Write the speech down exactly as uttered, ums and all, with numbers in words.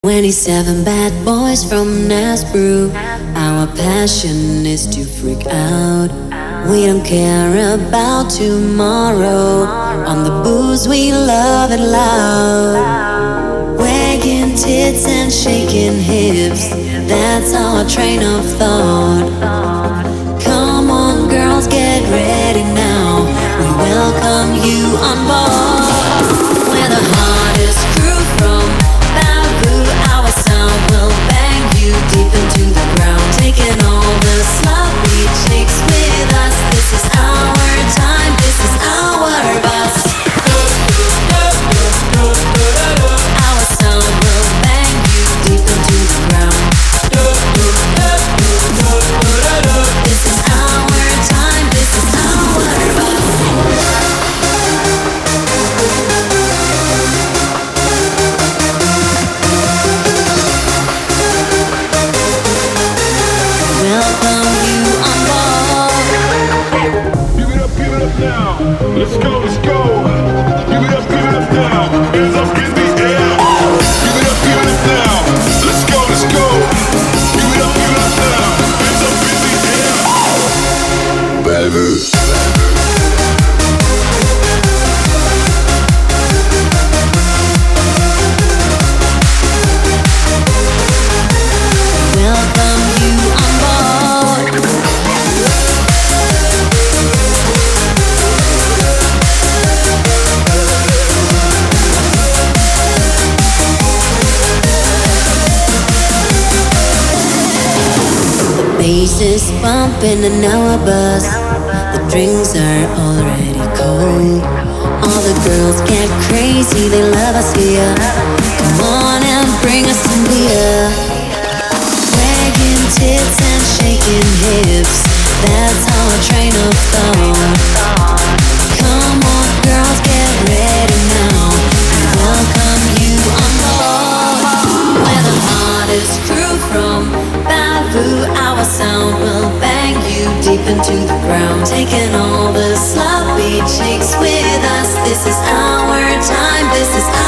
twenty-seven bad boys from Nasbrew. Our passion is to freak out. We don't care about tomorrow. On the booze we love it loud. Wagging tits and shaking hips, that's our train of thought. Come on girls, get ready now. We welcome you on board. We're the hardest crew from Bamboo. Our sound will bang you deep into the ground. Taking all the sloppy chicks with us. This is our time, this is our bus. Our sound will bang you deep into the ground. This is our time, this is our bus. Welcome you on board. Give it up, give it up now. Let's go, let's go. Give it up, give it up now. Hands up in the air. Give it up, give it up now. Let's go, let's go. Give it up, give it up now. Hands up in the air. Baby. Welcome you on board. The bass is bumping in our bus. The drinks are already cold. All the girls get crazy, they love us here. Come on and bring us some beer. Wagging tits and shaking hips, that's our train of thought. Come on girls, get ready now. Welcome you on board. We're the hardest crew from Bamboo. Our sound will bang you deep into the ground. Taking all the sloppy chicks with us. This is our time, this is